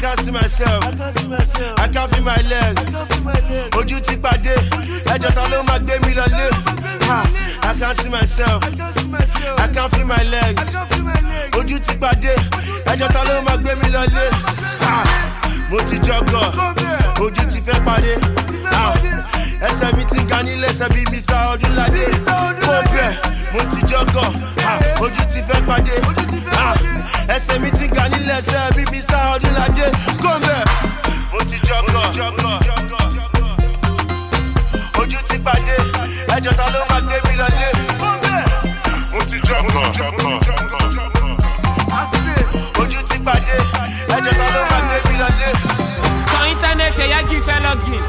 can't see myself. I can't feel my legs. Ojú ti pàdé. Ẹjọ́ ta ló máa gbé mi lọlé. I can't see myself. I can't feel my legs. Ojú ti pàdé. Ẹjọ́ ta ló máa gbé mi lọlé. Mo ti jọgọ̀. Ojú ti fẹ́ pàdé. Ẹsẹ̀ mi ti ga nílé ẹsẹ̀ bíi Mr. Ọdúnládé. Mo bẹ̀, mo ti jọgọ̀. Ojú ti fẹ́ pàdé. Ẹsẹ̀ mi ti ga nílé ẹsẹ̀ bíi Mr. Ọdúnládé. Mo bẹ̀, mo ti jọgọ̀. Ojú ti pàdé. Ẹjọ́ ta ló máa gbé mi lọlé. Mo ti jọgọ̀. Ojú ti pàdé. Ẹjọ́ ta ló máa gbé mi lọlé. Sur internet, y'a qui fait login.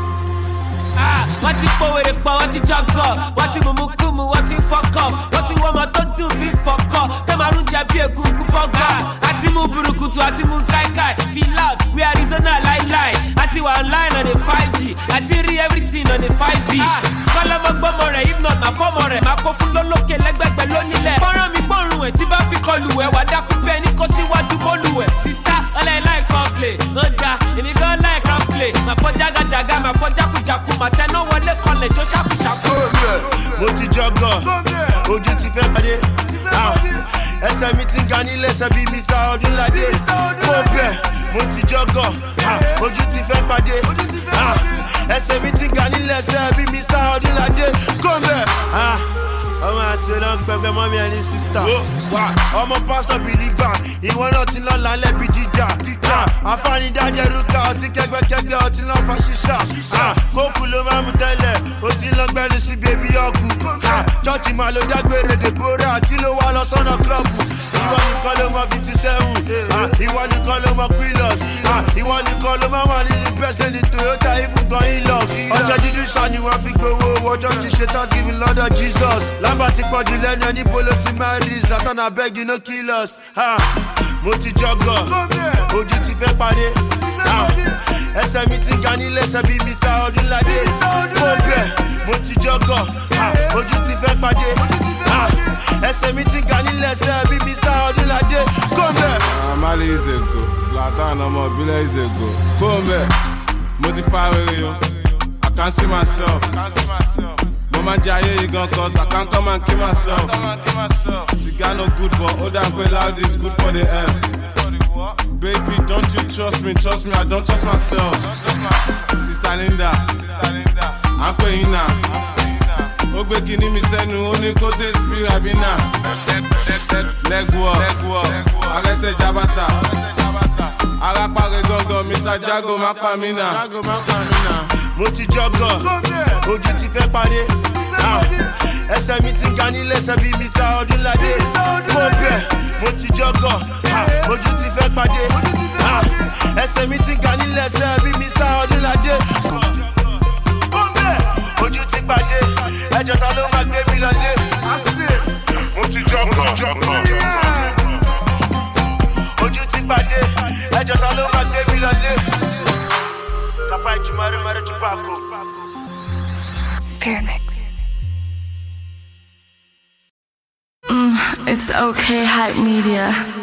Wọ́n ti pòwèrè pọ̀, wọ́n ti jọgọ̀. Wọ́n ti mùmúkùmù, wọ́n ti fọ́kọ̀. Wọ́n ti wọ́n mọ́ tó dùn bí fọ́kọ̀. Tẹ́mọ̀rún jẹ bí egungun bọ́gà. Àti mú burúkutu, àti mú káíkáí. Feel loud, we Arizona láíláí. Àti wà online on a 5G. Àti rí everything on a 5G. Kọ́lọ́mọ gbọ́mọ rẹ̀, if not ma fọ́mọ rẹ̀. Máa kó fún lólókè lẹ́gbẹ̀gbẹ̀ lónílẹ̀. Fọ́nrán mi gbọ́rùn ẹ̀ tí bá fi kọlù ẹ̀. Wà dákú bẹ́ẹ̀ ní kó síwájú bólú ẹ̀. Sista, ọlẹ́ láì kan play. Ó da, èmi gan láì kan play. Màá fọ́ jágàjàgà, màá fọ́ jákujàku. Màá tẹná wọlé kọlẹ̀ tó ṣàkùṣàkù. Mo ti jọgọ̀, ojú ti fẹ́ pàdé. Ẹsẹ̀ mi ti ga nílé ẹsẹ̀ bíi Mr. Ọdúnládé. Mo bẹ̀, mo ti jọgọ̀, ojú ti fẹ́ pàdé. Ẹsẹ̀ mi ti ga nílé ẹsẹ̀ bíi Mr. Ọdúnládé. Mo bẹ̀, ọmọ àṣẹlẹ̀ ń pẹpẹ mọ́ mi ẹni sísítà. Ọmọ pásítọ̀ bìlígbà, ìwọ náà ti lọ lálẹ́ bí jíjà. Àfáàní dájẹ́ rúkà, ọtí kẹgbẹ́kẹgbẹ́, ọtí lọ́ fa ṣíṣà. Kókù ló máa mú tẹ́lẹ̀, ó ti lọ gbẹ́nu sí bèbí ọkù. Chọ́ọ̀chì máa ló dágbére Deborah, kí ló wá lọ sọ́nà klọ́ọ̀bù. Ìwọ nìkan ló mọ 57, ìwọ nìkan ló mọ Quillos. Ìwọ nìkan ló máa wà nínú best lane Toyota ibùgbọ̀n Hilux. Ọjọ́ dídú ṣá ni wọ́n fi gbowó, ọjọ́ ti ṣe Thanksgiving lọ́dọ̀ Jesus. Lábà ti pọ̀jù lẹ́nu ẹni polo ti máa rí Zlatan abeg you no kill us. Mo ti jọgọ̀, ojú ti fẹ́ pàdé. Ẹsẹ̀ mi ti ga nílé ẹsẹ̀ bíi Mr. Ọdúnládé. Mo bẹ̀, mo ti jọgọ̀, ojú ti fẹ́ pàdé. Ẹsẹ̀ mi ti ga nílé ẹsẹ̀ bíi Mr. Ọdúnládé. Mo bẹ̀. Mali is a go, Zlatan ọmọ ìbílẹ̀ is a go. Mo bẹ̀, mo ti fa rere o, I can see myself. Mo máa ń jẹ ayé yìí gan cause I can't come and kill myself. Cigar no good but ó dà pé loud is good for the health. Baby, don't you trust me, I don't trust myself. Sister Linda, à ń pè yín náà. Ó gbé kíní mi sẹ́nu, ó ní kó dé sí Rabina. Legwork, arẹ́sẹ̀ jabata. Arápáre gangan, Mr. Jago má pa mí náà. Mo ti jọgọ̀, ojú ti fẹ́ pàdé. Ẹsẹ̀ mi ti ga nílé ẹsẹ̀ bíi Mr. Ọdúnládé. Mo bẹ̀, mo ti jọgọ̀, ojú ti fẹ́ pàdé. Ẹsẹ̀ mi ti ga nílé ẹsẹ̀ bíi Mr. Ọdúnládé. Mo bẹ̀, ojú ti pàdé. Ẹjọ́ ta ló máa gbé mi lọlé. Mo ti jọgọ̀, ojú ti pàdé. Ẹjọ́ ta ló máa gbé mi lọlé. Kapai Chumari Mari Chupaco. Spirit Mix. It's okay, Hype Media.